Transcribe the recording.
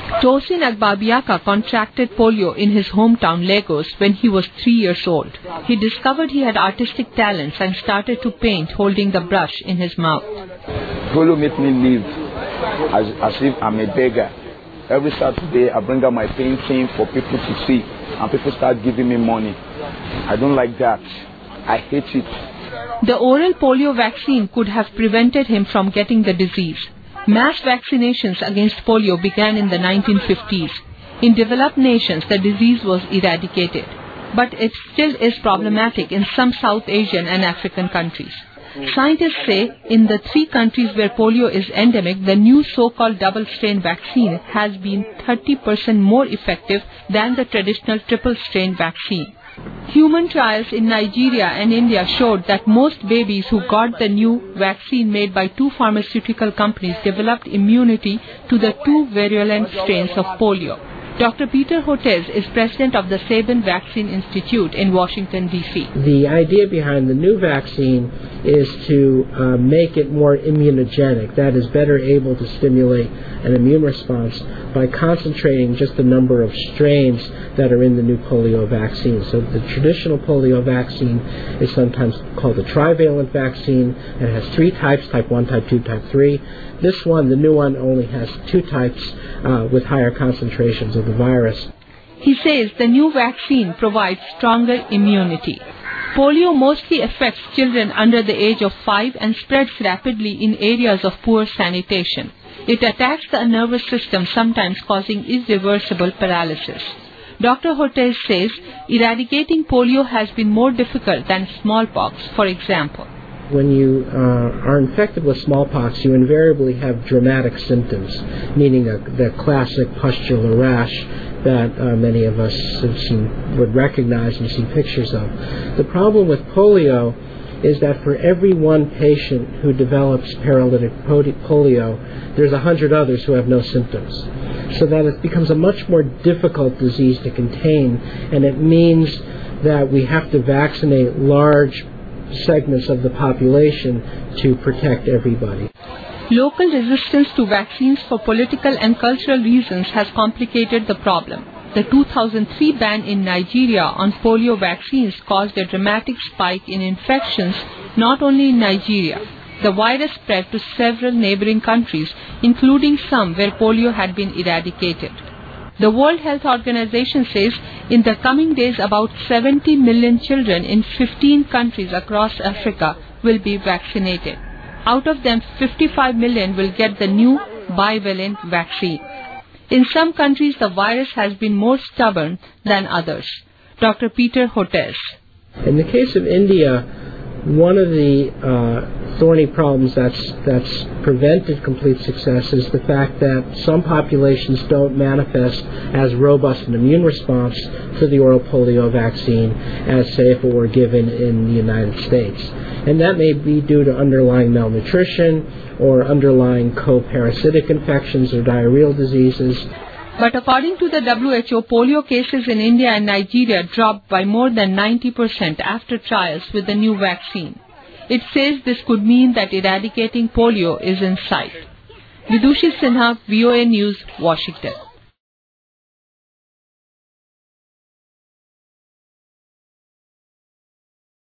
Tosin Agbabiaka contracted polio in his hometown Lagos when he was 3 years old. He discovered he had artistic talents and started to paint holding the brush in his mouth. Polio made me live as if I'm a beggar. Every Saturday I bring out my painting for people to see and people start giving me money. I don't like that. I hate it. The oral polio vaccine could have prevented him from getting the disease. Mass vaccinations against polio began in the 1950s. In developed nations, the disease was eradicated. But it still is problematic in some South Asian and African countries. Scientists say in the 3 countries where polio is endemic, the new so-called double-strain vaccine has been 30% more effective than the traditional triple-strain vaccine. Human trials in Nigeria and India showed that most babies who got the new vaccine made by 2 pharmaceutical companies developed immunity to the 2 virulent strains of polio. Dr. Peter Hotez is president of the Sabin Vaccine Institute in Washington, D.C. The idea behind the new vaccine is to make it more immunogenic, that is, better able to stimulate an immune response by concentrating just the number of strains that are in the new polio vaccine. So the traditional polio vaccine is sometimes called a trivalent vaccine, and it has 3 types, type 1, type 2, type 3. This one, the new one, only has 2 types with higher concentrations of the virus. He says the new vaccine provides stronger immunity. Polio mostly affects children under the age of 5 and spreads rapidly in areas of poor sanitation. It attacks the nervous system, sometimes causing irreversible paralysis. Dr. Hotez says eradicating polio has been more difficult than smallpox, for example. When you are infected with smallpox, you invariably have dramatic symptoms, meaning the classic pustular rash that many of us would recognize and see pictures of. The problem with polio is that for every 1 patient who develops paralytic polio, there's 100 others who have no symptoms. So that it becomes a much more difficult disease to contain, and it means that we have to vaccinate large segments of the population to protect everybody. Local resistance to vaccines for political and cultural reasons has complicated the problem. The 2003 ban in Nigeria on polio vaccines caused a dramatic spike in infections not only in Nigeria. The virus spread to several neighboring countries, including some where polio had been eradicated. The World Health Organization says in the coming days about 70 million children in 15 countries across Africa will be vaccinated. Out of them, 55 million will get the new bivalent vaccine. In some countries, the virus has been more stubborn than others. Dr. Peter Hotez. In the case of India, one of the thorny problems that's prevented complete success is the fact that some populations don't manifest as robust an immune response to the oral polio vaccine as, say, if it were given in the United States. And that may be due to underlying malnutrition or underlying co-parasitic infections or diarrheal diseases. But according to the WHO, polio cases in India and Nigeria dropped by more than 90% after trials with the new vaccine. It says this could mean that eradicating polio is in sight. Vidushi Sinha, VOA News, Washington.